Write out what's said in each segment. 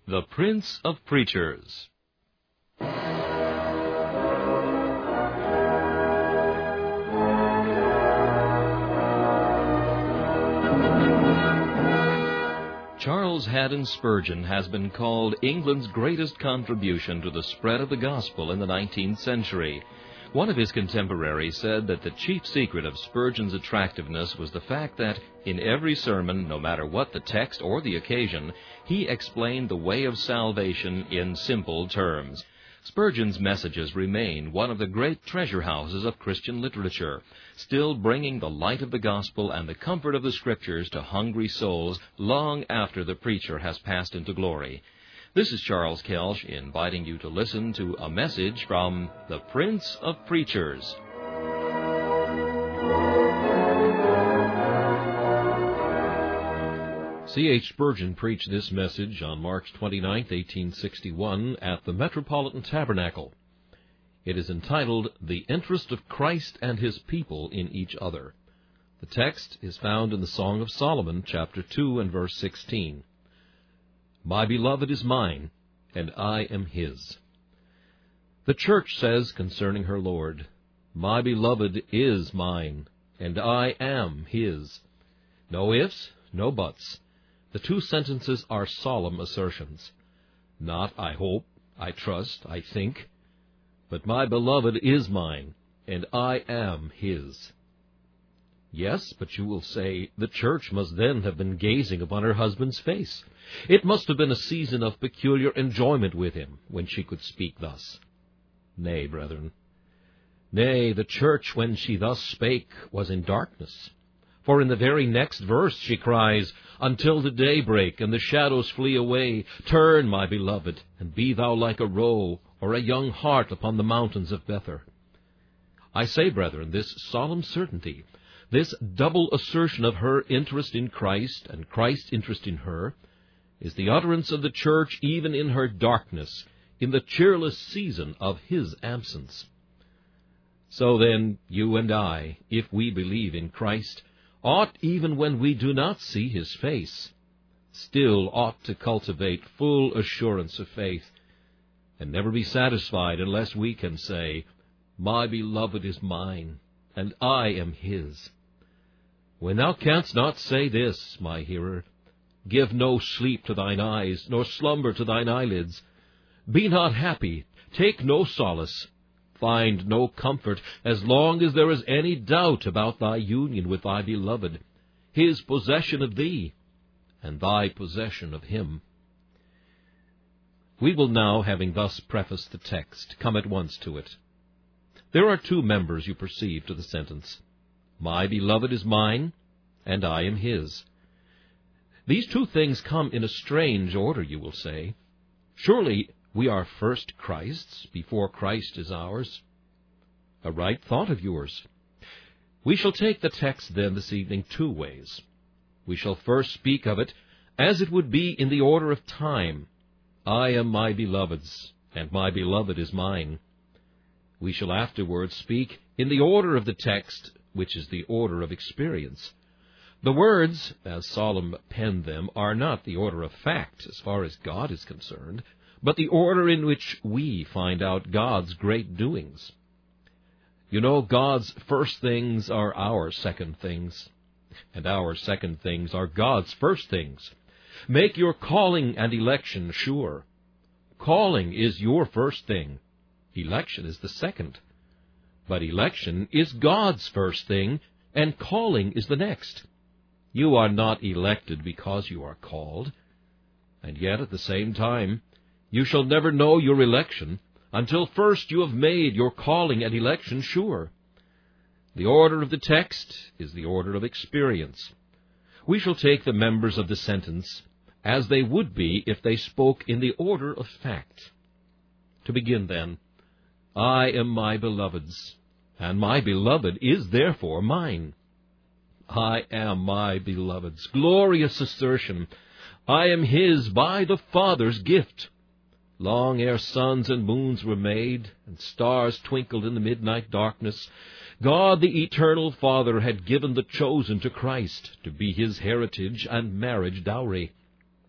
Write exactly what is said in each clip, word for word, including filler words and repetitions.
The Prince of Preachers. Charles Haddon Spurgeon has been called England's greatest contribution to the spread of the gospel in the nineteenth century. One of his contemporaries said that the chief secret of Spurgeon's attractiveness was the fact that, in every sermon, no matter what the text or the occasion, he explained the way of salvation in simple terms. Spurgeon's messages remain one of the great treasure houses of Christian literature, still bringing the light of the gospel and the comfort of the Scriptures to hungry souls long after the preacher has passed into glory. This is Charles Kelsch inviting you to listen to a message from the Prince of Preachers. C H Spurgeon preached this message on March twenty-ninth, eighteen sixty-one, at the Metropolitan Tabernacle. It is entitled, The Interest of Christ and His People in Each Other. The text is found in the Song of Solomon, chapter two and verse sixteen. My beloved is mine, and I am his. The church says concerning her Lord, My beloved is mine, and I am his. No ifs, no buts. The two sentences are solemn assertions. Not I hope, I trust, I think, but my beloved is mine, and I am his. Yes, but you will say, the church must then have been gazing upon her husband's face. It must have been a season of peculiar enjoyment with him, when she could speak thus. Nay, brethren. Nay, the church, when she thus spake, was in darkness. For in the very next verse she cries, Until the day break, and the shadows flee away, turn, my beloved, and be thou like a roe, or a young hart upon the mountains of Bether. I say, brethren, this solemn certainty, this double assertion of her interest in Christ and Christ's interest in her, is the utterance of the church even in her darkness, in the cheerless season of his absence. So then, you and I, if we believe in Christ, ought, even when we do not see his face, still ought to cultivate full assurance of faith, and never be satisfied unless we can say, My beloved is mine, and I am his. When thou canst not say this, my hearer, give no sleep to thine eyes, nor slumber to thine eyelids. Be not happy, take no solace, find no comfort, as long as there is any doubt about thy union with thy beloved, his possession of thee, and thy possession of him. We will now, having thus prefaced the text, come at once to it. There are two members, you perceive, to the sentence. My beloved is mine, and I am his. These two things come in a strange order, you will say. Surely we are first Christ's, before Christ is ours. A right thought of yours. We shall take the text then this evening two ways. We shall first speak of it as it would be in the order of time. I am my beloved's, and my beloved is mine. We shall afterwards speak in the order of the text, which is the order of experience. The words, as Solomon penned them, are not the order of fact, as far as God is concerned, but the order in which we find out God's great doings. You know, God's first things are our second things, and our second things are God's first things. Make your calling and election sure. Calling is your first thing. Election is the second. But election is God's first thing, and calling is the next. You are not elected because you are called, and yet at the same time you shall never know your election until first you have made your calling and election sure. The order of the text is the order of experience. We shall take the members of the sentence as they would be if they spoke in the order of fact. To begin then, I am my beloved's, and my beloved is therefore mine. I am my beloved's. Glorious assertion. I am his by the Father's gift. Long ere suns and moons were made, and stars twinkled in the midnight darkness, God the eternal Father had given the chosen to Christ to be his heritage and marriage dowry.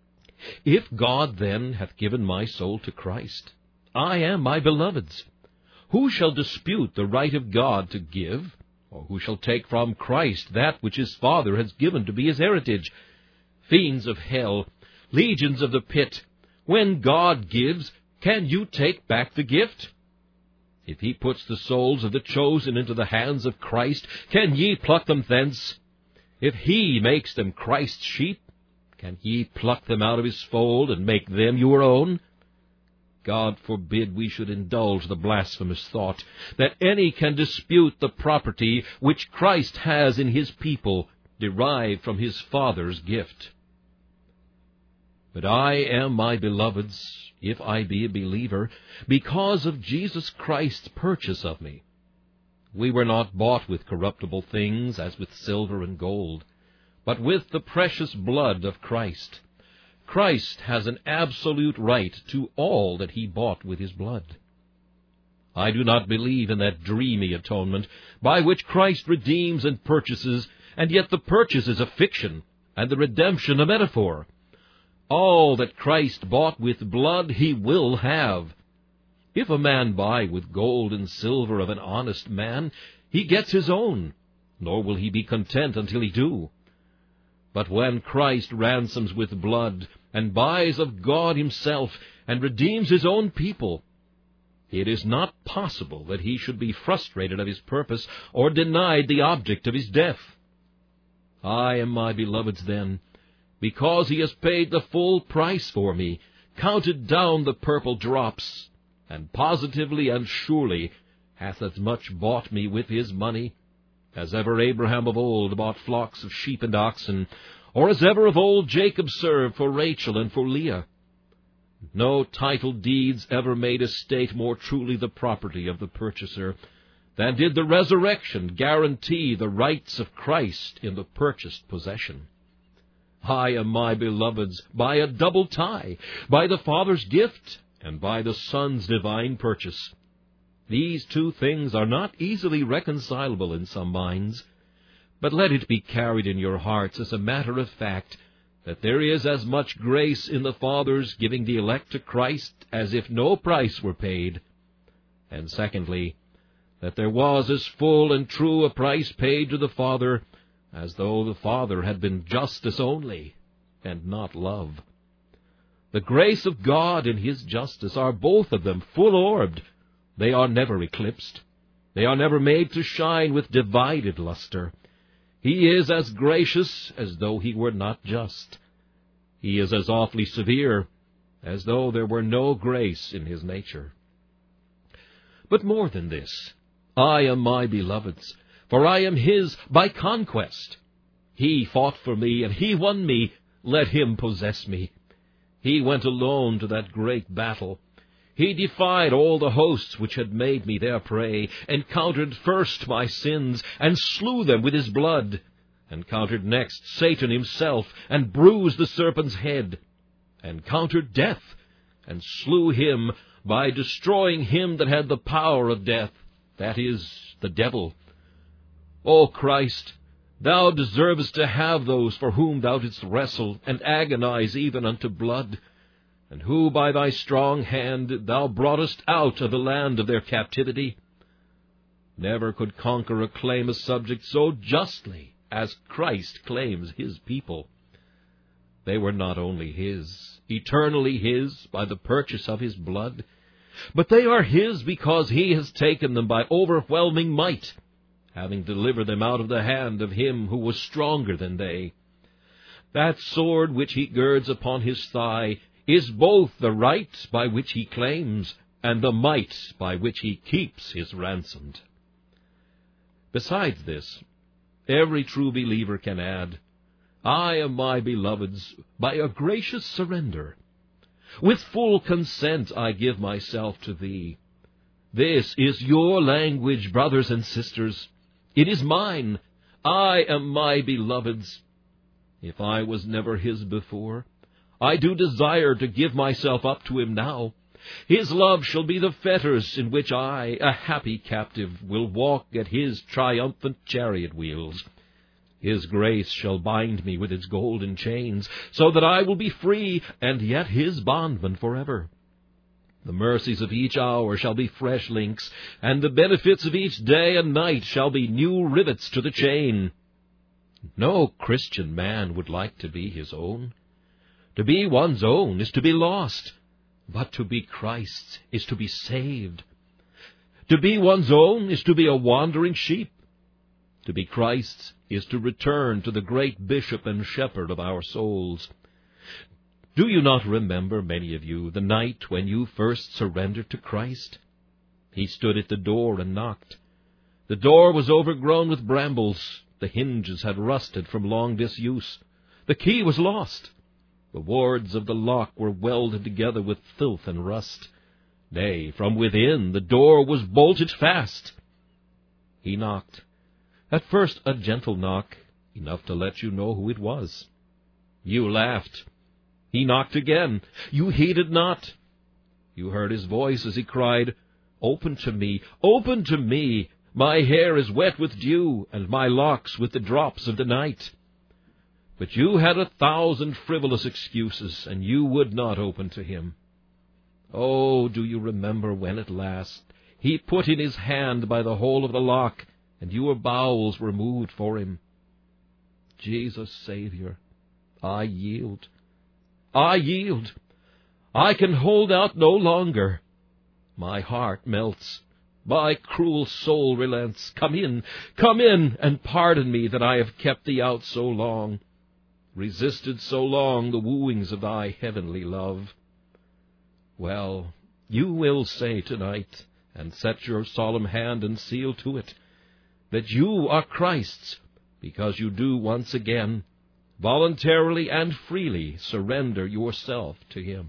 If God then hath given my soul to Christ, I am my beloved's. Who shall dispute the right of God to give? Or who shall take from Christ that which his Father has given to be his heritage? Fiends of hell, legions of the pit, when God gives, can you take back the gift? If he puts the souls of the chosen into the hands of Christ, can ye pluck them thence? If he makes them Christ's sheep, can ye pluck them out of his fold and make them your own? God forbid we should indulge the blasphemous thought that any can dispute the property which Christ has in his people, derived from his Father's gift. But I am my beloved's, if I be a believer, because of Jesus Christ's purchase of me. We were not bought with corruptible things, as with silver and gold, but with the precious blood of Christ. Christ has an absolute right to all that he bought with his blood. I do not believe in that dreamy atonement by which Christ redeems and purchases, and yet the purchase is a fiction, and the redemption a metaphor. All that Christ bought with blood he will have. If a man buy with gold and silver of an honest man, he gets his own, nor will he be content until he do. But when Christ ransoms with blood, and buys of God himself, and redeems his own people, it is not possible that he should be frustrated of his purpose, or denied the object of his death. I am my beloved's then, because he has paid the full price for me, counted down the purple drops, and positively and surely hath as much bought me with his money as ever Abraham of old bought flocks of sheep and oxen, or as ever of old Jacob served for Rachel and for Leah. No title deeds ever made estate more truly the property of the purchaser than did the resurrection guarantee the rights of Christ in the purchased possession. I am my beloved's by a double tie, by the Father's gift and by the Son's divine purchase. These two things are not easily reconcilable in some minds, but let it be carried in your hearts as a matter of fact that there is as much grace in the Father's giving the elect to Christ as if no price were paid, and secondly, that there was as full and true a price paid to the Father as though the Father had been justice only, and not love. The grace of God and his justice are both of them full-orbed. They are never eclipsed. They are never made to shine with divided luster. He is as gracious as though he were not just. He is as awfully severe as though there were no grace in his nature. But more than this, I am my beloved's, for I am his by conquest. He fought for me, and he won me. Let him possess me. He went alone to that great battle. He defied all the hosts which had made me their prey, encountered first my sins, and slew them with his blood, encountered next Satan himself, and bruised the serpent's head, encountered death, and slew him by destroying him that had the power of death, that is, the devil. O Christ, thou deservest to have those for whom thou didst wrestle, and agonize even unto blood, and who by thy strong hand thou broughtest out of the land of their captivity. Never could conqueror claim a subject so justly as Christ claims his people. They were not only his, eternally his, by the purchase of his blood, but they are his because he has taken them by overwhelming might, having delivered them out of the hand of him who was stronger than they. That sword which he girds upon his thigh is both the right by which he claims and the might by which he keeps his ransomed. Besides this, every true believer can add, I am my beloved's by a gracious surrender. With full consent I give myself to thee. This is your language, brothers and sisters. It is mine. I am my beloved's. If I was never his before, I do desire to give myself up to him now. His love shall be the fetters in which I, a happy captive, will walk at his triumphant chariot wheels. His grace shall bind me with its golden chains, so that I will be free, and yet his bondman forever. The mercies of each hour shall be fresh links, and the benefits of each day and night shall be new rivets to the chain. No Christian man would like to be his own. To be one's own is to be lost, but to be Christ's is to be saved. To be one's own is to be a wandering sheep. To be Christ's is to return to the great bishop and shepherd of our souls. Do you not remember, many of you, the night when you first surrendered to Christ? He stood at the door and knocked. The door was overgrown with brambles. The hinges had rusted from long disuse. The key was lost. The wards of the lock were welded together with filth and rust. Nay, from within the door was bolted fast. He knocked. At first a gentle knock, enough to let you know who it was. You laughed. He knocked again. You heeded not. You heard his voice as he cried, "Open to me, open to me! My hair is wet with dew, and my locks with the drops of the night." But you had a thousand frivolous excuses, and you would not open to him. Oh, do you remember when at last he put in his hand by the hole of the lock, and your bowels were moved for him? Jesus, Savior, I yield. I yield. I can hold out no longer. My heart melts. My cruel soul relents. Come in, come in, and pardon me that I have kept thee out so long, resisted so long the wooings of thy heavenly love. Well, you will say tonight, and set your solemn hand and seal to it, that you are Christ's, because you do once again, voluntarily and freely, surrender yourself to him.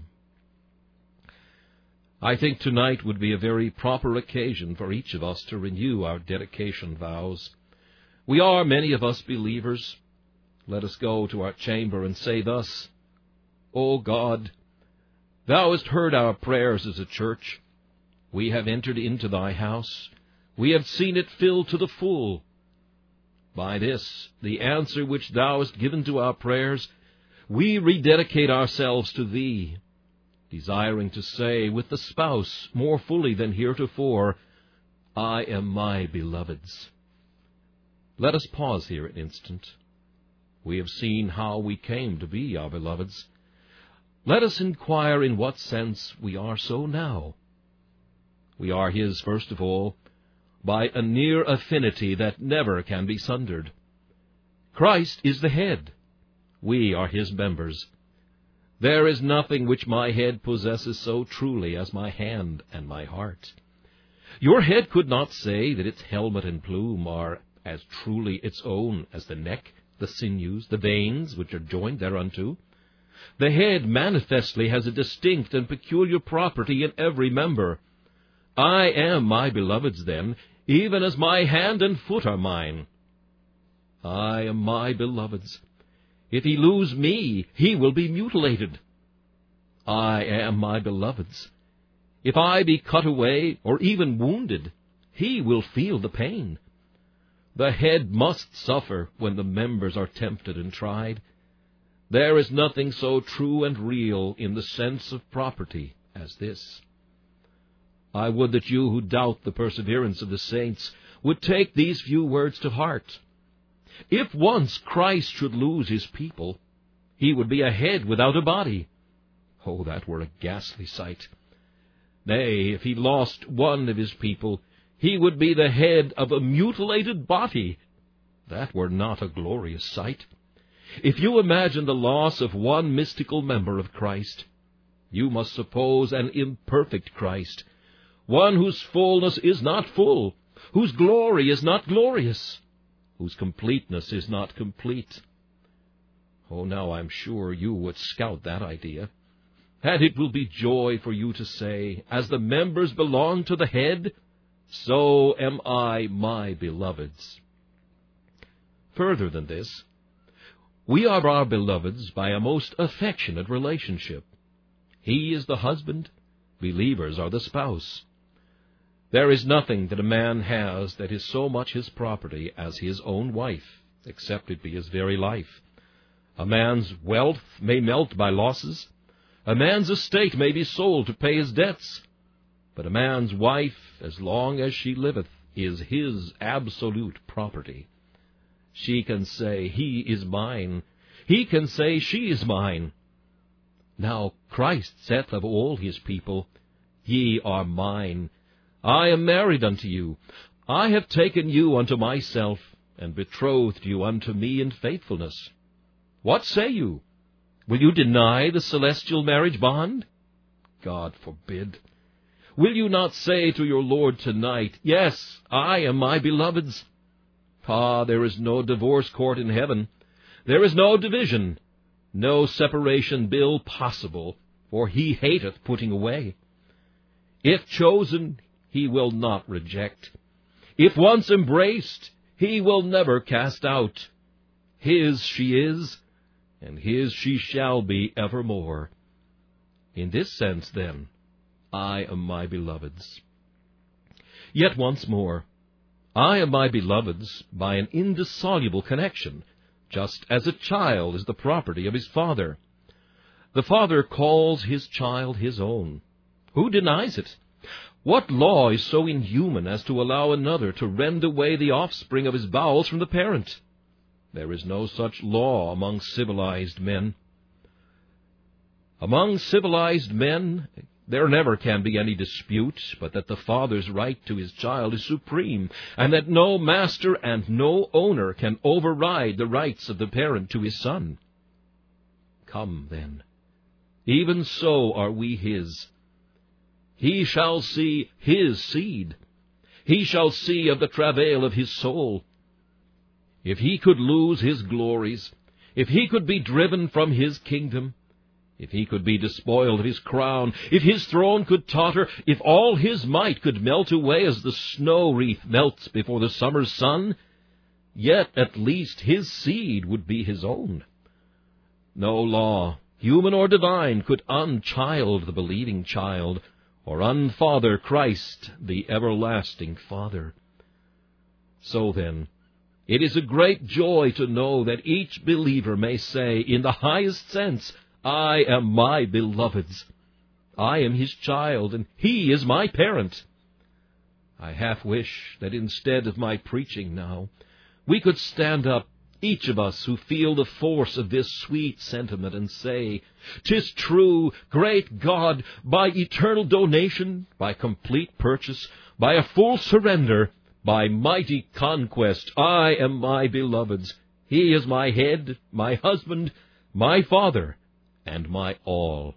I think tonight would be a very proper occasion for each of us to renew our dedication vows. We are, many of us, believers. Let us go to our chamber and say thus, O God, thou hast heard our prayers as a church. We have entered into thy house. We have seen it filled to the full. By this, the answer which thou hast given to our prayers, we rededicate ourselves to thee, desiring to say with the spouse more fully than heretofore, I am my beloved's. Let us pause here an instant. We have seen how we came to be our beloved's. Let us inquire in what sense we are so now. We are his, first of all, by a near affinity that never can be sundered. Christ is the head. We are his members. There is nothing which my head possesses so truly as my hand and my heart. Your head could not say that its helmet and plume are as truly its own as the neck, the sinews, the veins which are joined thereunto. The head manifestly has a distinct and peculiar property in every member. I am my beloved's, then, even as my hand and foot are mine. I am my beloved's. If he lose me, he will be mutilated. I am my beloved's. If I be cut away or even wounded, he will feel the pain. The head must suffer when the members are tempted and tried. There is nothing so true and real in the sense of property as this. I would that you who doubt the perseverance of the saints would take these few words to heart. If once Christ should lose his people, he would be a head without a body. Oh, that were a ghastly sight. Nay, if he lost one of his people, he would be the head of a mutilated body. That were not a glorious sight. If you imagine the loss of one mystical member of Christ, you must suppose an imperfect Christ, one whose fullness is not full, whose glory is not glorious, whose completeness is not complete. Oh, now I'm sure you would scout that idea. And it will be joy for you to say, as the members belong to the head, so am I my beloved's. Further than this, we are our beloved's by a most affectionate relationship. He is the husband, believers are the spouse. There is nothing that a man has that is so much his property as his own wife, except it be his very life. A man's wealth may melt by losses. A man's estate may be sold to pay his debts. But a man's wife, as long as she liveth, is his absolute property. She can say, he is mine. He can say, she is mine. Now Christ saith of all his people, Ye are mine. I am married unto you. I have taken you unto myself, and betrothed you unto me in faithfulness. What say you? Will you deny the celestial marriage bond? God forbid. Will you not say to your Lord tonight, Yes, I am my beloved's? Ah, there is no divorce court in heaven. There is no division, no separation bill possible, for he hateth putting away. If chosen, he will not reject. If once embraced, he will never cast out. His she is, and his she shall be evermore. In this sense, then, I am my beloved's. Yet once more, I am my beloved's by an indissoluble connection, just as a child is the property of his father. The father calls his child his own. Who denies it? What law is so inhuman as to allow another to rend away the offspring of his bowels from the parent? There is no such law among civilized men. Among civilized men, there never can be any dispute but that the father's right to his child is supreme, and that no master and no owner can override the rights of the parent to his son. Come, then, even so are we his. He shall see his seed. He shall see of the travail of his soul. If he could lose his glories, if he could be driven from his kingdom, if he could be despoiled of his crown, if his throne could totter, if all his might could melt away as the snow wreath melts before the summer's sun, yet at least his seed would be his own. No law, human or divine, could unchild the believing child, or unfather Christ, the everlasting Father. So then, it is a great joy to know that each believer may say, in the highest sense, I am my beloved's. I am his child, and he is my parent. I half wish that instead of my preaching now, we could stand up, each of us who feel the force of this sweet sentiment, and say, "'Tis true, great God, by eternal donation, by complete purchase, by a full surrender, by mighty conquest, I am my beloved's. He is my head, my husband, my father, and my all."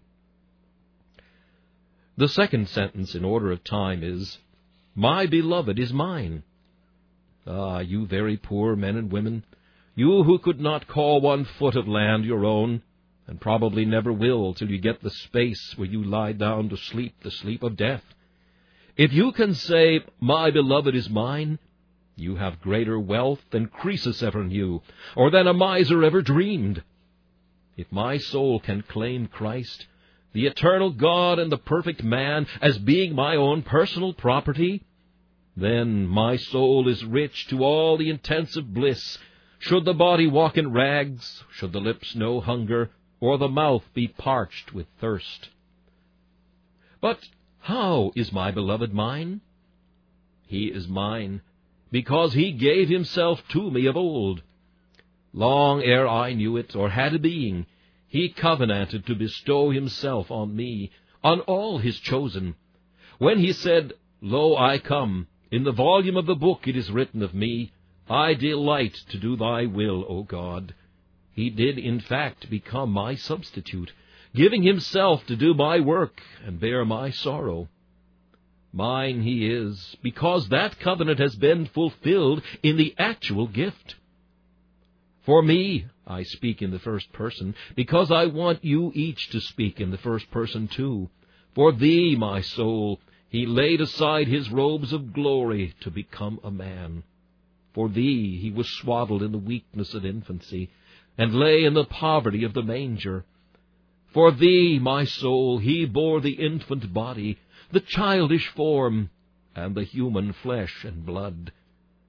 The second sentence in order of time is, My beloved is mine. Ah, you very poor men and women, you who could not call one foot of land your own, and probably never will till you get the space where you lie down to sleep the sleep of death. If you can say, My beloved is mine, you have greater wealth than Croesus ever knew, or than a miser ever dreamed. If my soul can claim Christ, the eternal God and the perfect man, as being my own personal property, then my soul is rich to all the intensive bliss, should the body walk in rags, should the lips know hunger, or the mouth be parched with thirst. But how is my beloved mine? He is mine, because he gave himself to me of old. Long ere I knew it, or had a being, he covenanted to bestow himself on me, on all his chosen. When he said, Lo, I come, in the volume of the book it is written of me, I delight to do thy will, O God. He did, in fact, become my substitute, giving himself to do my work and bear my sorrow. Mine he is, because that covenant has been fulfilled in the actual gift. For me, I speak in the first person, because I want you each to speak in the first person too. For thee, my soul, he laid aside his robes of glory to become a man. For thee he was swaddled in the weakness of infancy, and lay in the poverty of the manger. For thee, my soul, he bore the infant body, the childish form, and the human flesh and blood.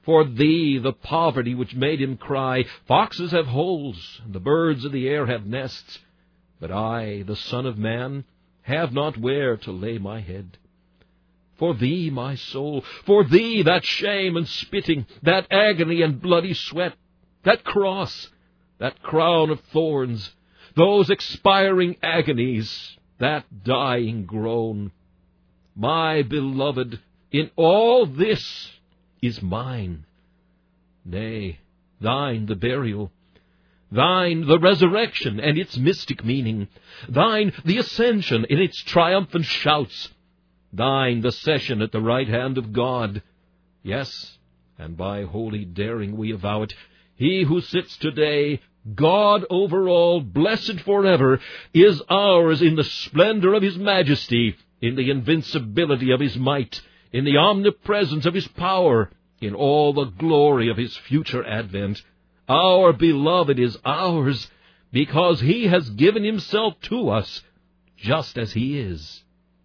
For thee the poverty which made him cry, foxes have holes, and the birds of the air have nests, but I, the Son of Man, have not where to lay my head. For thee, my soul, for thee that shame and spitting, that agony and bloody sweat, that cross, that crown of thorns, those expiring agonies, that dying groan. My beloved, in all this is mine. Nay, thine the burial, thine the resurrection and its mystic meaning, thine the ascension in its triumphant shouts, thine the session at the right hand of God. Yes, and by holy daring we avow it, he who sits today, God over all, blessed forever, is ours in the splendor of his majesty, in the invincibility of his might, in the omnipresence of his power, in all the glory of his future advent. Our beloved is ours, because he has given himself to us, just as he is.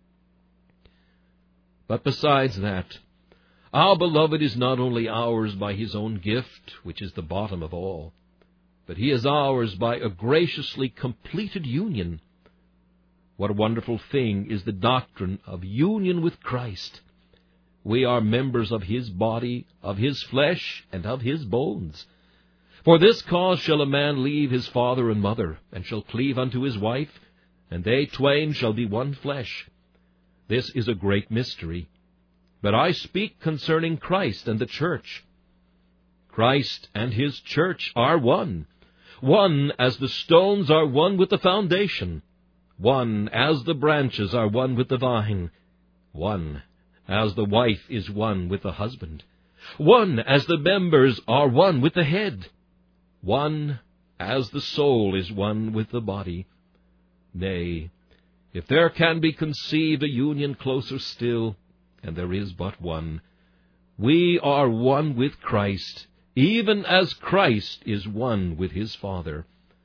But besides that, our beloved is not only ours by his own gift, which is the bottom of all, but he is ours by a graciously completed union. What a wonderful thing is the doctrine of union with Christ! We are members of his body, of his flesh, and of his bones. For this cause shall a man leave his father and mother, and shall cleave unto his wife, and they twain shall be one flesh. This is a great mystery. But I speak concerning Christ and the church. Christ and his church are one, one as the stones are one with the foundation, one as the branches are one with the vine, one as the wife is one with the husband, one as the members are one with the head, one as the soul is one with the body. Nay, if there can be conceived a union closer still, and there is but one, we are one with Christ, even as Christ is one with his Father.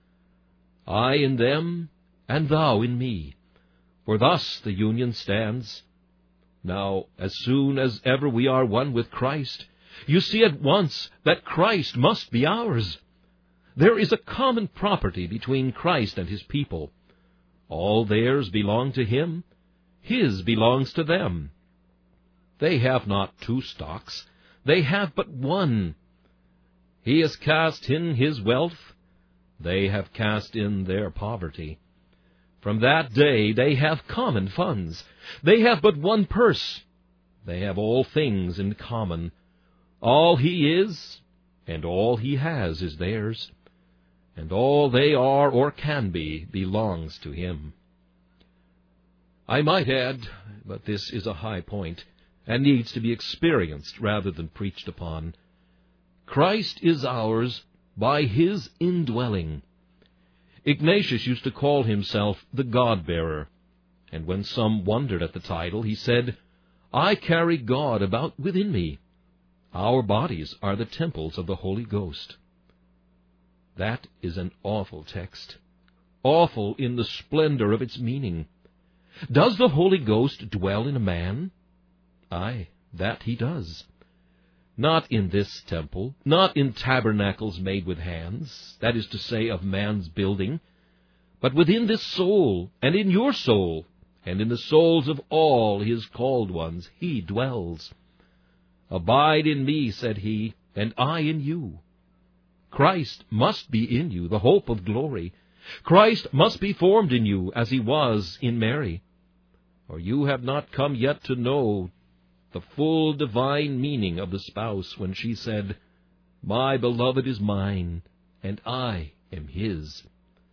I in them, and thou in me, for thus the union stands. Now, as soon as ever we are one with Christ, you see at once that Christ must be ours. There is a common property between Christ and his people. All theirs belong to him, his belongs to them. They have not two stocks, they have but one. He has cast in his wealth, they have cast in their poverty. From that day they have common funds. They have but one purse. They have all things in common. All he is, and all he has is theirs, and all they are or can be belongs to him. I might add, but this is a high point, and needs to be experienced rather than preached upon, Christ is ours by his indwelling. Ignatius used to call himself the God-bearer, and when some wondered at the title, he said, I carry God about within me. Our bodies are the temples of the Holy Ghost. That is an awful text, awful in the splendor of its meaning. Does the Holy Ghost dwell in a man? Aye, that he does. Not in this temple, not in tabernacles made with hands, that is to say, of man's building, but within this soul, and in your soul, and in the souls of all his called ones, he dwells. Abide in me, said he, and I in you. Christ must be in you, the hope of glory. Christ must be formed in you, as he was in Mary. Or you have not come yet to know the full divine meaning of the spouse when she said, My beloved is mine, and I am his.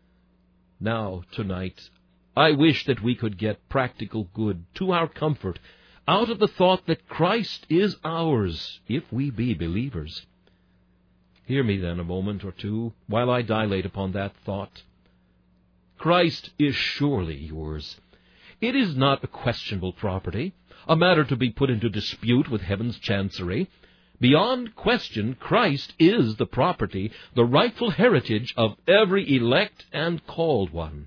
Now, tonight, I wish that we could get practical good to our comfort out of the thought that Christ is ours, if we be believers. Hear me then a moment or two while I dilate upon that thought. Christ is surely yours. It is not a questionable property, a matter to be put into dispute with heaven's chancery. Beyond question, Christ is the property, the rightful heritage of every elect and called one.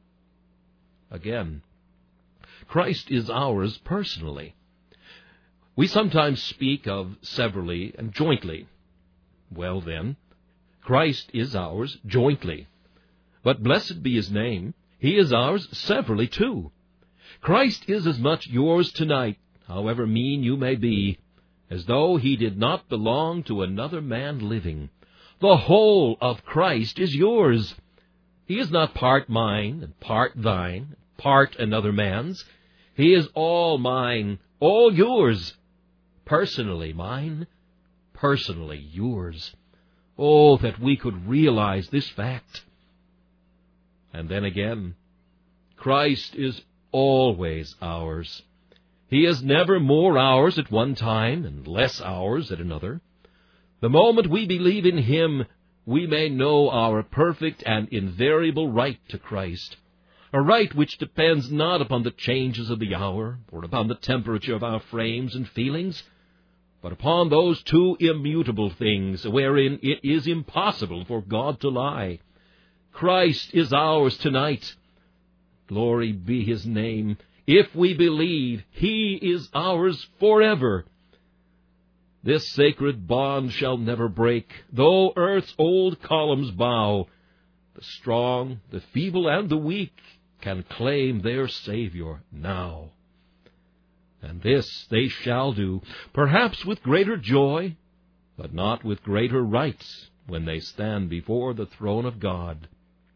Again, Christ is ours personally. We sometimes speak of severally and jointly. Well then, Christ is ours jointly. But blessed be his name, he is ours severally too. Christ is as much yours tonight, however mean you may be, as though he did not belong to another man living. The whole of Christ is yours. He is not part mine and part thine, part another man's. He is all mine, all yours. Personally mine, personally yours. Oh, that we could realize this fact. And then again, Christ is always ours. He is never more ours at one time and less ours at another. The moment we believe in him, we may know our perfect and invariable right to Christ, a right which depends not upon the changes of the hour or upon the temperature of our frames and feelings, but upon those two immutable things wherein it is impossible for God to lie. Christ is ours tonight. Glory be his name. If we believe, he is ours forever. This sacred bond shall never break, though earth's old columns bow. The strong, the feeble, and the weak can claim their Savior now. And this they shall do, perhaps with greater joy, but not with greater rights, when they stand before the throne of God.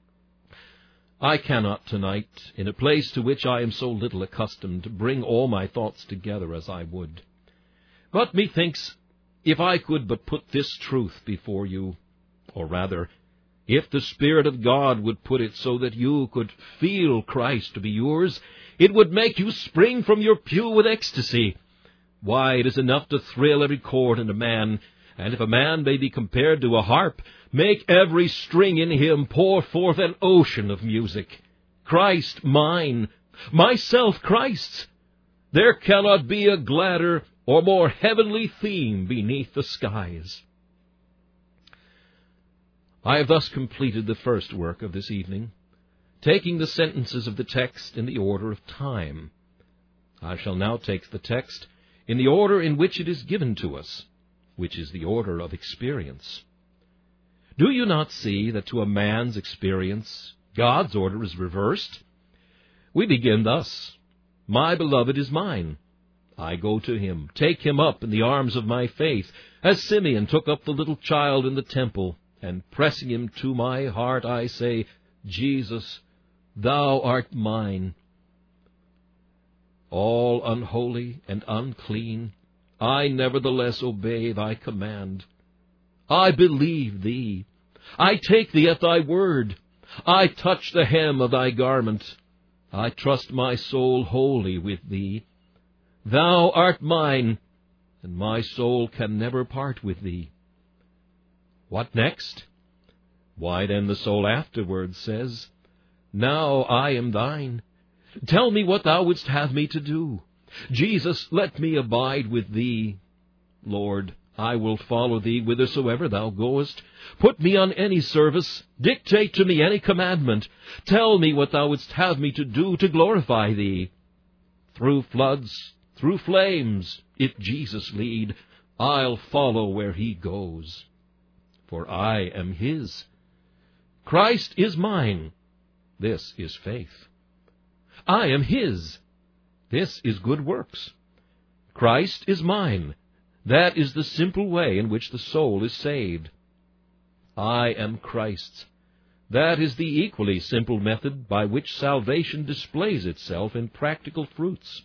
I cannot tonight, in a place to which I am so little accustomed, bring all my thoughts together as I would. But methinks, if I could but put this truth before you, or rather, if the Spirit of God would put it so that you could feel Christ to be yours, it would make you spring from your pew with ecstasy. Why, it is enough to thrill every chord in a man, and if a man may be compared to a harp, make every string in him pour forth an ocean of music. Christ mine, myself Christ's. There cannot be a gladder or more heavenly theme beneath the skies. I have thus completed the first work of this evening, taking the sentences of the text in the order of time. I shall now take the text in the order in which it is given to us, which is the order of experience. Do you not see that to a man's experience, God's order is reversed? We begin thus: My beloved is mine. I go to him, take him up in the arms of my faith, as Simeon took up the little child in the temple, and pressing him to my heart, I say, Jesus, thou art mine. All unholy and unclean, I nevertheless obey thy command. I believe thee. I take thee at thy word. I touch the hem of thy garment. I trust my soul wholly with thee. Thou art mine, and my soul can never part with thee. What next? Why, then the soul afterwards says, Now I am thine. Tell me what thou wouldst have me to do. Jesus, let me abide with thee. Lord, I will follow thee whithersoever thou goest. Put me on any service. Dictate to me any commandment. Tell me what thou wouldst have me to do to glorify thee. Through floods, through flames, if Jesus lead, I'll follow where he goes. For I am his. Christ is mine. This is faith. I am his. This is good works. Christ is mine. That is the simple way in which the soul is saved. I am Christ's. That is the equally simple method by which salvation displays itself in practical fruits.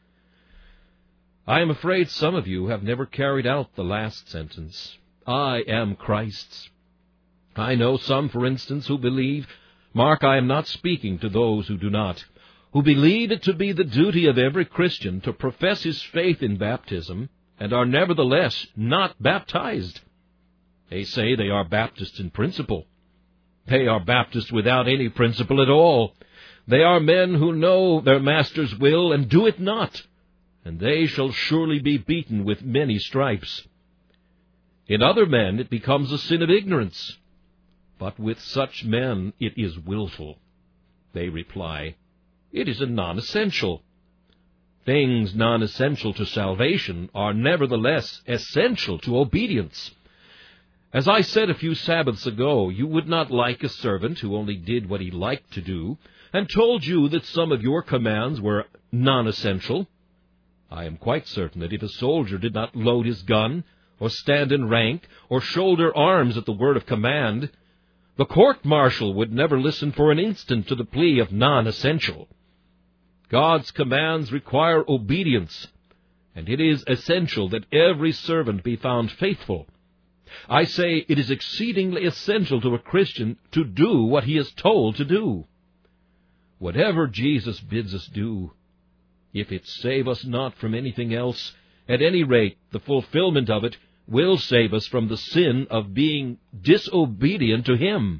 I am afraid some of you have never carried out the last sentence. I am Christ's. I know some, for instance, who believe, mark, I am not speaking to those who do not, who believe it to be the duty of every Christian to profess his faith in baptism, and are nevertheless not baptized. They say they are Baptists in principle. They are Baptists without any principle at all. They are men who know their Master's will and do it not, and they shall surely be beaten with many stripes. In other men it becomes a sin of ignorance, but with such men it is willful. They reply, it is a non-essential. Things non-essential to salvation are nevertheless essential to obedience. As I said a few Sabbaths ago, you would not like a servant who only did what he liked to do, and told you that some of your commands were non-essential. I am quite certain that if a soldier did not load his gun, or stand in rank, or shoulder arms at the word of command, the court-martial would never listen for an instant to the plea of non-essential. God's commands require obedience, and it is essential that every servant be found faithful. I say it is exceedingly essential to a Christian to do what he is told to do. Whatever Jesus bids us do, if it save us not from anything else, at any rate the fulfillment of it will save us from the sin of being disobedient to Him.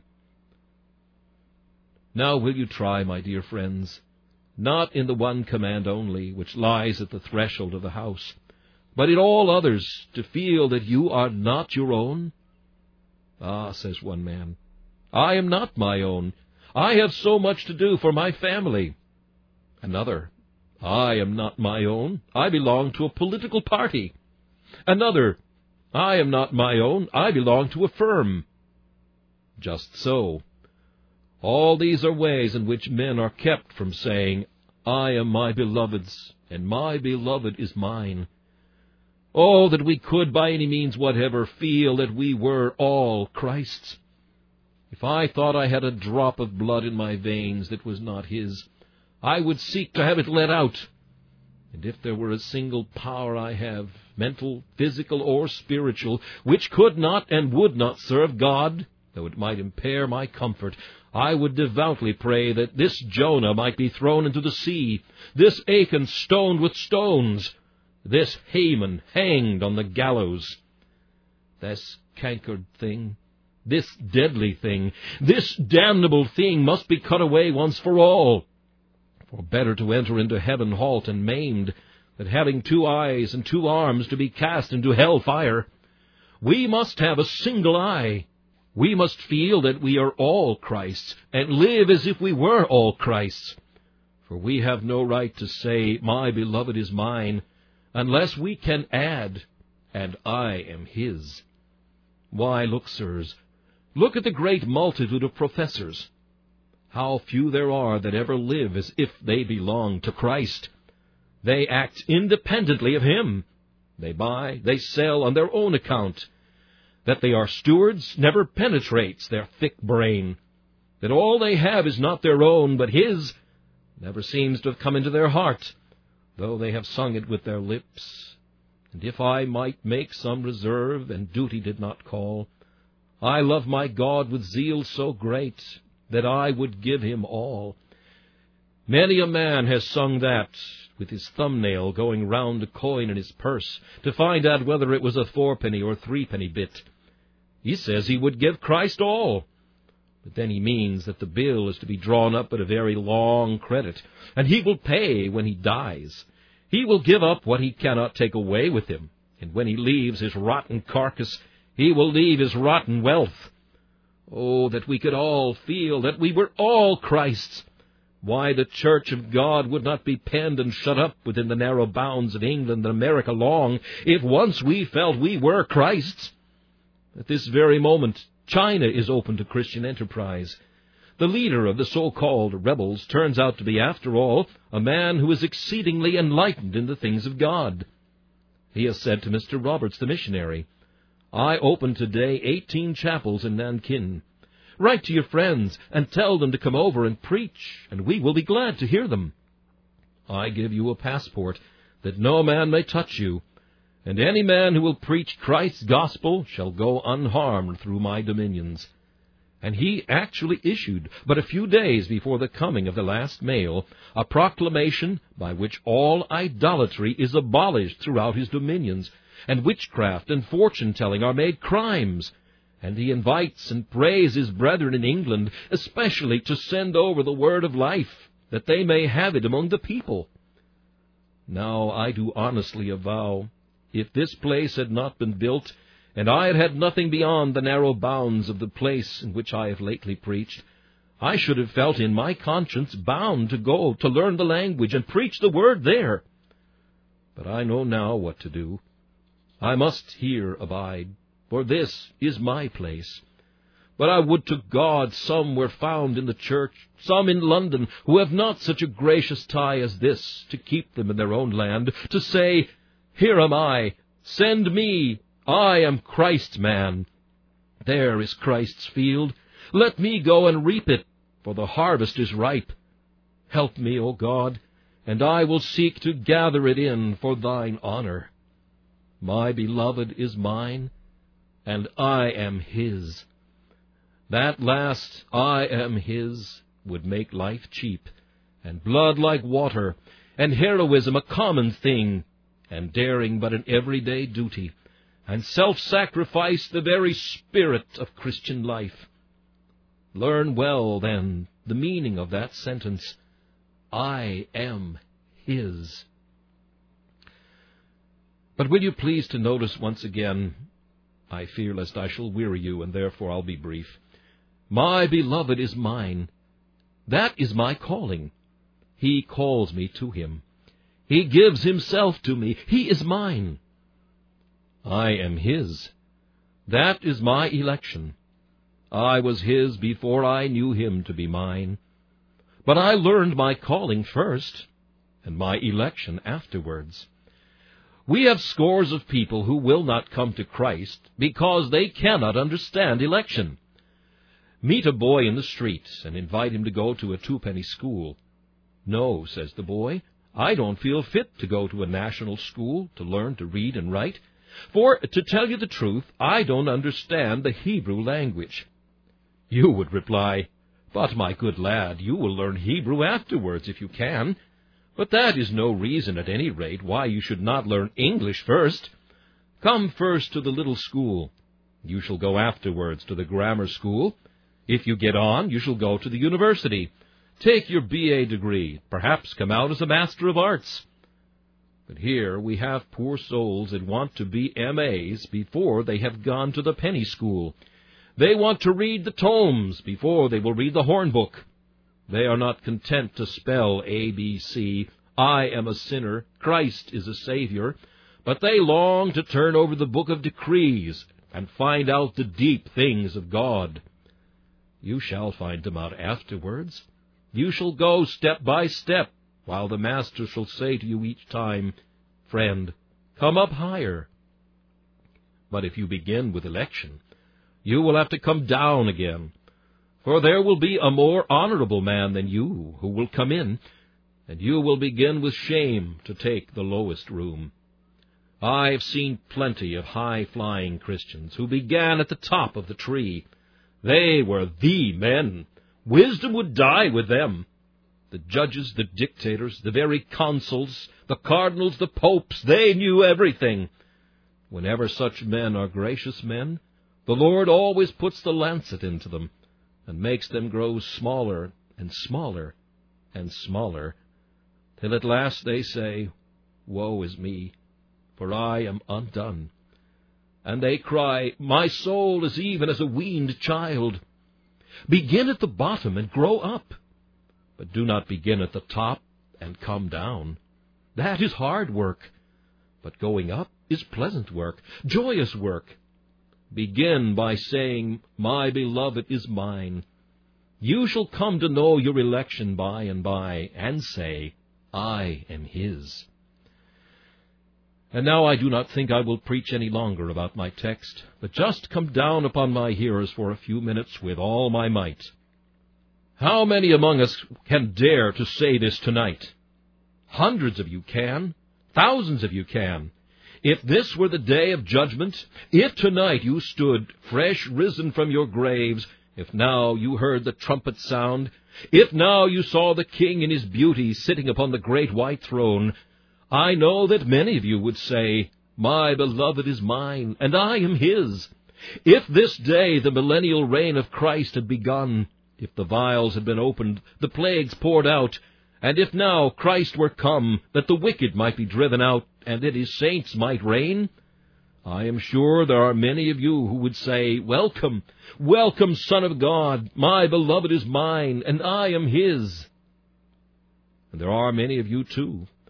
Now will you try, my dear friends, not in the one command only, which lies at the threshold of the house, but in all others, to feel that you are not your own? Ah, says one man, I am not my own. I have so much to do for my family. Another, I am not my own. I belong to a political party. Another, I am not my own. I belong to a firm. Just so. All these are ways in which men are kept from saying, I am my beloved's, and my beloved is mine. Oh, that we could by any means whatever feel that we were all Christ's. If I thought I had a drop of blood in my veins that was not His, I would seek to have it let out. And if there were a single power I have, mental, physical, or spiritual, which could not and would not serve God, though it might impair my comfort, I would devoutly pray that this Jonah might be thrown into the sea, this Achan stoned with stones, this Haman hanged on the gallows. This cankered thing, this deadly thing, this damnable thing must be cut away once for all. For better to enter into heaven halt and maimed, than having two eyes and two arms to be cast into hell fire. We must have a single eye. We must feel that we are all Christ's, and live as if we were all Christ's. For we have no right to say, my beloved is mine, unless we can add, and I am His. Why, look, sirs, look at the great multitude of professors. How few there are that ever live as if they belong to Christ. They act independently of Him. They buy, they sell on their own account. That they are stewards never penetrates their thick brain. That all they have is not their own, but His, never seems to have come into their heart, though they have sung it with their lips. And if I might make some reserve, and duty did not call, I love my God with zeal so great, that I would give Him all. Many a man has sung that, with his thumbnail going round a coin in his purse, to find out whether it was a fourpenny or threepenny bit. He says he would give Christ all. But then he means that the bill is to be drawn up at a very long credit, and he will pay when he dies. He will give up what he cannot take away with him, and when he leaves his rotten carcass, he will leave his rotten wealth. Oh, that we could all feel that we were all Christ's! Why, the Church of God would not be penned and shut up within the narrow bounds of England and America long, if once we felt we were Christ's. At this very moment, China is open to Christian enterprise. The leader of the so-called rebels turns out to be, after all, a man who is exceedingly enlightened in the things of God. He has said to Mister Roberts, the missionary, I open today eighteen chapels in Nankin. Write to your friends and tell them to come over and preach, and we will be glad to hear them. I give you a passport that no man may touch you, and any man who will preach Christ's gospel shall go unharmed through my dominions. And he actually issued, but a few days before the coming of the last mail, a proclamation by which all idolatry is abolished throughout his dominions, and witchcraft and fortune-telling are made crimes. And he invites and prays his brethren in England, especially to send over the word of life, that they may have it among the people. Now I do honestly avow, if this place had not been built, and I had had nothing beyond the narrow bounds of the place in which I have lately preached, I should have felt in my conscience bound to go to learn the language and preach the word there. But I know now what to do. I must here abide, for this is my place. But I would to God some were found in the church, some in London, who have not such a gracious tie as this, to keep them in their own land, to say, Here am I, send me, I am Christ's man. There is Christ's field, let me go and reap it, for the harvest is ripe. Help me, O God, and I will seek to gather it in for thine honor. My beloved is mine, and I am his. That last, I am his, would make life cheap, and blood like water, and heroism a common thing, and daring but an everyday duty, and self-sacrifice the very spirit of Christian life. Learn well, then, the meaning of that sentence, I am his. But will you please to notice once again, I fear lest I shall weary you, and therefore I'll be brief. My beloved is mine. That is my calling. He calls me to him. He gives himself to me. He is mine. I am his. That is my election. I was his before I knew him to be mine. But I learned my calling first, and my election afterwards. We have scores of people who will not come to Christ because they cannot understand election. Meet a boy in the street and invite him to go to a two-penny school. No, says the boy, I don't feel fit to go to a national school to learn to read and write, for, to tell you the truth, I don't understand the Hebrew language. You would reply, But, my good lad, you will learn Hebrew afterwards if you can. But that is no reason, at any rate, why you should not learn English first. Come first to the little school. You shall go afterwards to the grammar school. If you get on, you shall go to the university. Take your B A degree, perhaps come out as a Master of Arts. But here we have poor souls that want to be M As before they have gone to the penny school. They want to read the tomes before they will read the horn book. They are not content to spell A B C, I am a sinner, Christ is a Savior, but they long to turn over the book of decrees and find out the deep things of God. You shall find them out afterwards. You shall go step by step, while the Master shall say to you each time, Friend, come up higher. But if you begin with election, you will have to come down again, for there will be a more honorable man than you who will come in, and you will begin with shame to take the lowest room. I've seen plenty of high-flying Christians who began at the top of the tree. They were the men. Wisdom would die with them. The judges, the dictators, the very consuls, the cardinals, the popes, they knew everything. Whenever such men are gracious men, the Lord always puts the lancet into them and makes them grow smaller and smaller and smaller, till at last they say, Woe is me, for I am undone. And they cry, My soul is even as a weaned child. Begin at the bottom and grow up, but do not begin at the top and come down. That is hard work, but going up is pleasant work, joyous work. Begin by saying, My beloved is mine. You shall come to know your election by and by, and say, I am his. And now I do not think I will preach any longer about my text, but just come down upon my hearers for a few minutes with all my might. How many among us can dare to say this tonight? Hundreds of you can. Thousands of you can. If this were the day of judgment, if tonight you stood fresh risen from your graves, if now you heard the trumpet sound, if now you saw the King in his beauty sitting upon the great white throne, I know that many of you would say, My beloved is mine, and I am his. If this day the millennial reign of Christ had begun, if the vials had been opened, the plagues poured out, and if now Christ were come, that the wicked might be driven out, and that his saints might reign, I am sure there are many of you who would say, Welcome, welcome, Son of God, my beloved is mine, and I am his. And there are many of you, too,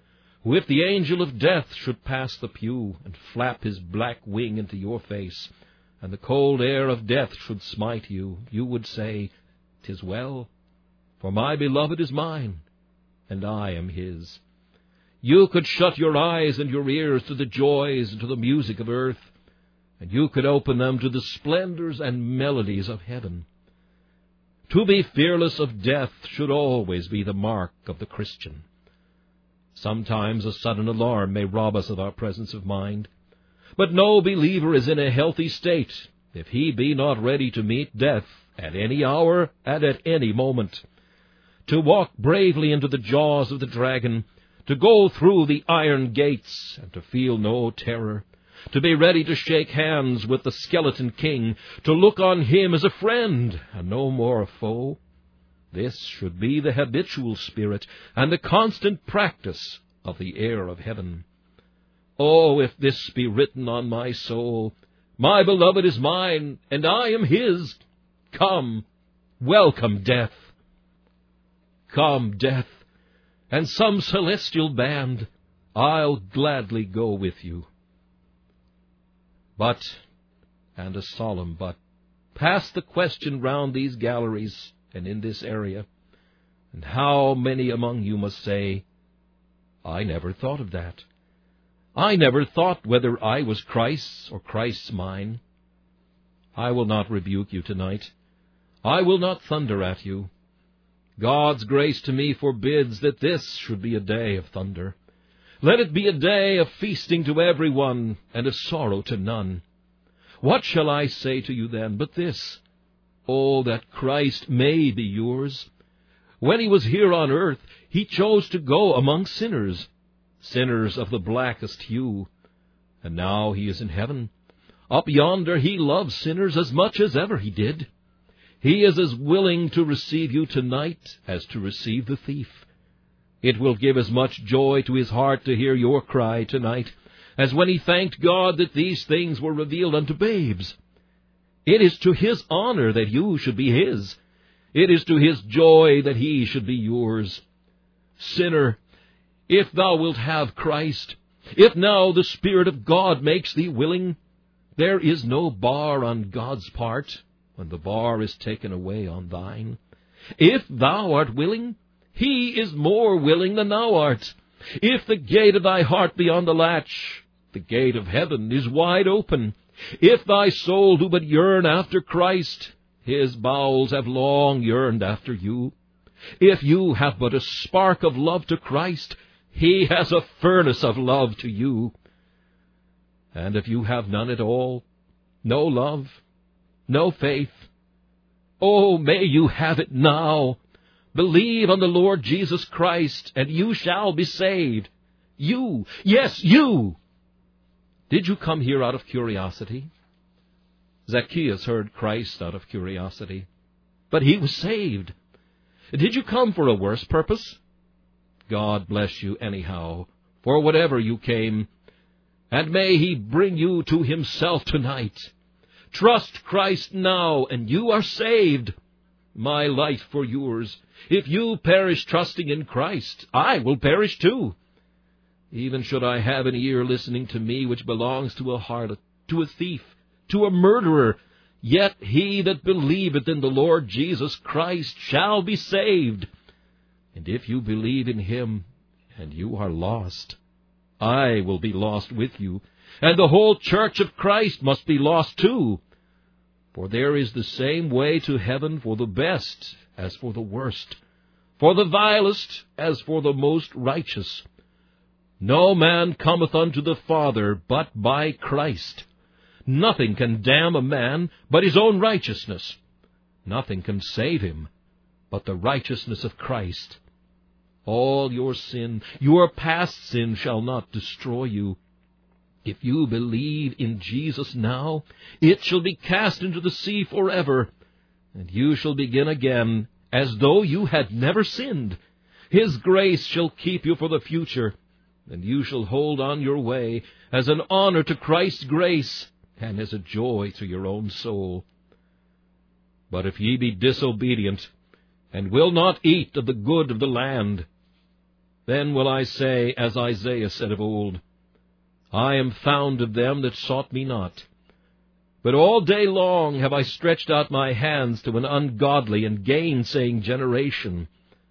who, if the angel of death should pass the pew, and flap his black wing into your face, and the cold air of death should smite you, you would say, "'Tis well, for my beloved is mine, and I am his." You could shut your eyes and your ears to the joys and to the music of earth, and you could open them to the splendors and melodies of heaven. To be fearless of death should always be the mark of the Christian. Sometimes a sudden alarm may rob us of our presence of mind, but no believer is in a healthy state if he be not ready to meet death at any hour and at any moment. To walk bravely into the jaws of the dragon, to go through the iron gates, and to feel no terror, to be ready to shake hands with the skeleton king, to look on him as a friend and no more a foe. This should be the habitual spirit and the constant practice of the heir of heaven. Oh, if this be written on my soul, "My beloved is mine, and I am his," come, welcome death. Come, death, and some celestial band, I'll gladly go with you. But, and a solemn but, pass the question round these galleries and in this area, and how many among you must say, "I never thought of that. I never thought whether I was Christ's or Christ's mine." I will not rebuke you tonight. I will not thunder at you. God's grace to me forbids that this should be a day of thunder. Let it be a day of feasting to every one and of sorrow to none. What shall I say to you then but this? Oh, that Christ may be yours. When he was here on earth, he chose to go among sinners, sinners of the blackest hue. And now he is in heaven. Up yonder he loves sinners as much as ever he did. He is as willing to receive you tonight as to receive the thief. It will give as much joy to his heart to hear your cry tonight as when he thanked God that these things were revealed unto babes. It is to his honor that you should be his. It is to his joy that he should be yours. Sinner, if thou wilt have Christ, if now the Spirit of God makes thee willing, there is no bar on God's part when the bar is taken away on thine. If thou art willing, he is more willing than thou art. If the gate of thy heart be on the latch, the gate of heaven is wide open. If thy soul do but yearn after Christ, his bowels have long yearned after you. If you have but a spark of love to Christ, he has a furnace of love to you. And if you have none at all, no love, no faith, oh, may you have it now. Believe on the Lord Jesus Christ, and you shall be saved. You, yes, you. Did you come here out of curiosity? Zacchaeus heard Christ out of curiosity, but he was saved. Did you come for a worse purpose? God bless you anyhow, for whatever you came, and may he bring you to himself tonight. Trust Christ now, and you are saved. My life for yours. If you perish trusting in Christ, I will perish too. Even should I have an ear listening to me which belongs to a harlot, to a thief, to a murderer, yet he that believeth in the Lord Jesus Christ shall be saved. And if you believe in him, and you are lost, I will be lost with you, and the whole church of Christ must be lost too. For there is the same way to heaven for the best as for the worst, for the vilest as for the most righteous. No man cometh unto the Father but by Christ. Nothing can damn a man but his own righteousness. Nothing can save him but the righteousness of Christ. All your sin, your past sin, shall not destroy you. If you believe in Jesus now, it shall be cast into the sea forever, and you shall begin again as though you had never sinned. His grace shall keep you for the future, and you shall hold on your way as an honor to Christ's grace and as a joy to your own soul. But if ye be disobedient, and will not eat of the good of the land, Then will I say, as Isaiah said of old, I am found of them that sought me not. But all day long have I stretched out my hands to an ungodly and gainsaying generation.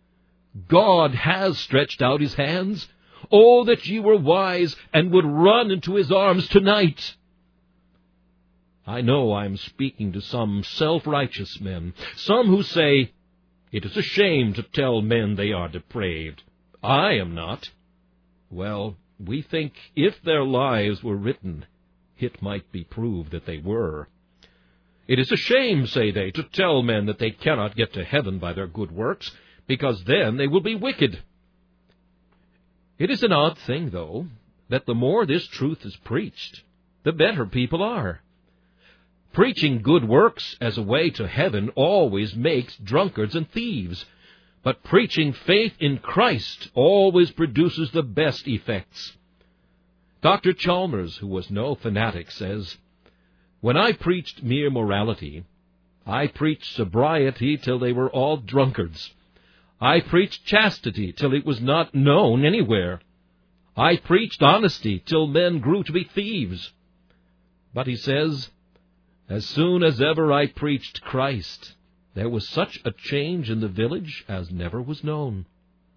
God has stretched out his hands. Oh, that ye were wise, and would run into his arms tonight. I know I am speaking to some self-righteous men, some who say, it is a shame to tell men they are depraved. I am not. Well, we think if their lives were written, it might be proved that they were. It is a shame, say they, to tell men that they cannot get to heaven by their good works, because then they will be wicked. It is an odd thing, though, that the more this truth is preached, the better people are. Preaching good works as a way to heaven always makes drunkards and thieves, but preaching faith in Christ always produces the best effects. Doctor Chalmers, who was no fanatic, says, when I preached mere morality, I preached sobriety till they were all drunkards. I preached chastity till it was not known anywhere. I preached honesty till men grew to be thieves. But he says, as soon as ever I preached Christ, there was such a change in the village as never was known.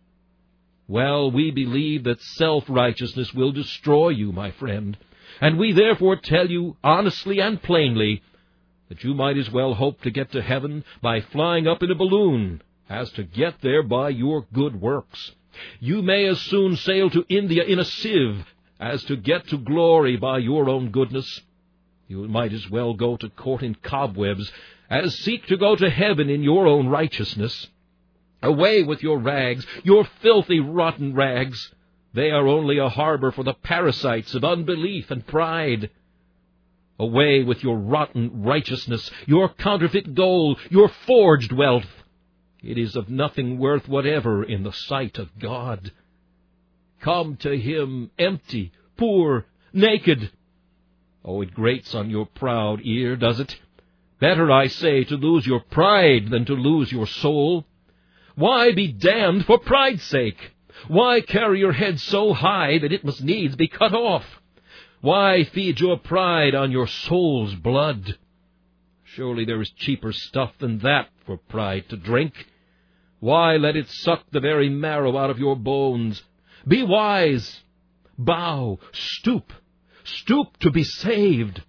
Well, we believe that self-righteousness will destroy you, my friend, and we therefore tell you honestly and plainly that you might as well hope to get to heaven by flying up in a balloon as to get there by your good works. You may as soon sail to India in a sieve as to get to glory by your own goodness. You might as well go to court in cobwebs as seek to go to heaven in your own righteousness. Away with your rags, your filthy, rotten rags. They are only a harbor for the parasites of unbelief and pride. Away with your rotten righteousness, your counterfeit gold, your forged wealth. It is of nothing worth whatever in the sight of God. Come to him empty, poor, naked. Oh, it grates on your proud ear, does it? Better, I say, to lose your pride than to lose your soul. Why be damned for pride's sake? Why carry your head so high that it must needs be cut off? Why feed your pride on your soul's blood? Surely there is cheaper stuff than that for pride to drink. Why let it suck the very marrow out of your bones? Be wise. Bow. Stoop. Stoop to be saved.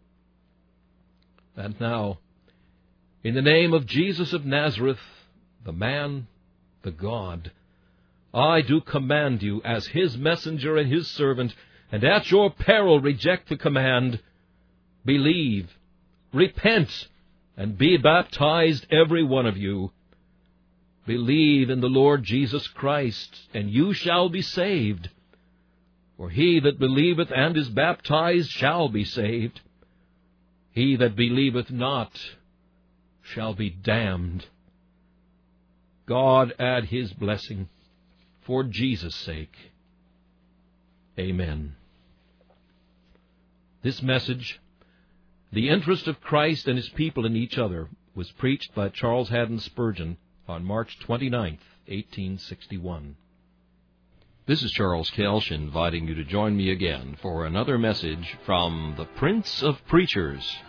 And now, in the name of Jesus of Nazareth, the man, the God, I do command you as his messenger and his servant, and at your peril reject the command. Believe, repent, and be baptized, every one of you. Believe in the Lord Jesus Christ, and you shall be saved. For he that believeth and is baptized shall be saved. He that believeth not shall be damned. God add his blessing for Jesus' sake. Amen. This message, The Interest of Christ and His People in Each Other, was preached by Charles Haddon Spurgeon on March twenty-ninth, eighteen sixty-one. This is Charles Kelsch inviting you to join me again for another message from the Prince of Preachers.